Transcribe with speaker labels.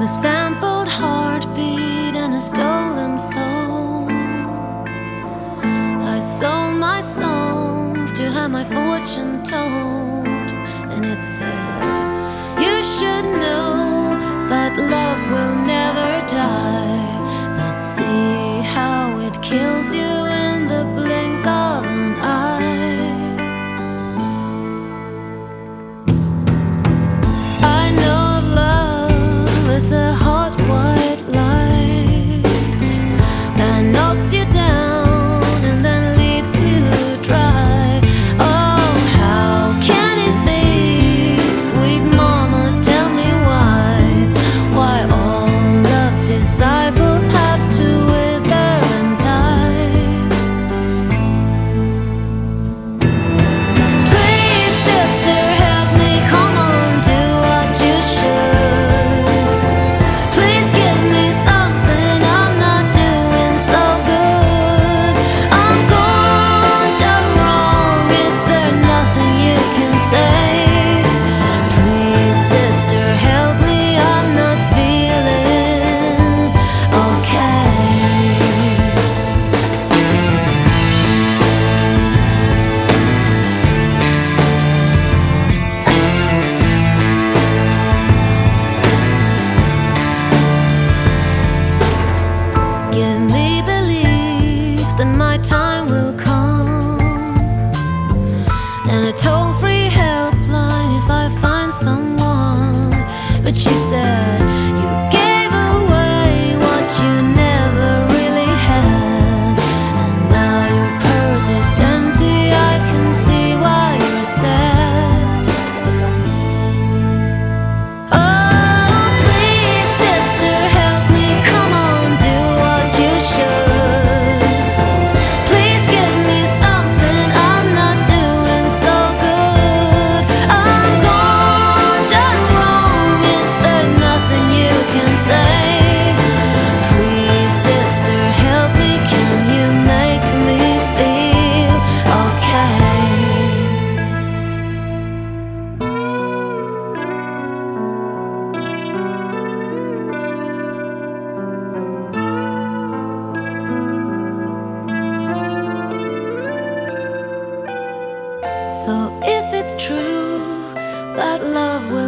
Speaker 1: a sampled heartbeat and a stolen soul. I sold my songs to have my fortune told, and it said, you should know that love will never die, but see how it kills you in the blink of an eye. I know love is a hot white light that knocks you down and then leaves you dry. Oh, how can it be, sweet mama, tell me why all love's disciples have to wither and die. Please, sister, help me, come on, do what you should. Please give me something, I'm not doing so good. I'm gone, done wrong, is there nothing you can say? Please, sister, help me, I'm not feeling okay. Give me belief that my time will come, and a toll-free helpline if I find someone. But she said, you gave away what you never really had, and now your purse is empty, I can see why you're sad. Oh, please, sister, help me, come on, do what you should. Please give me something, I'm not doing so good. I'm gone, done wrong, is there nothing you can say? Please, sister, help me, can you make me feel okay? So if it's true that love will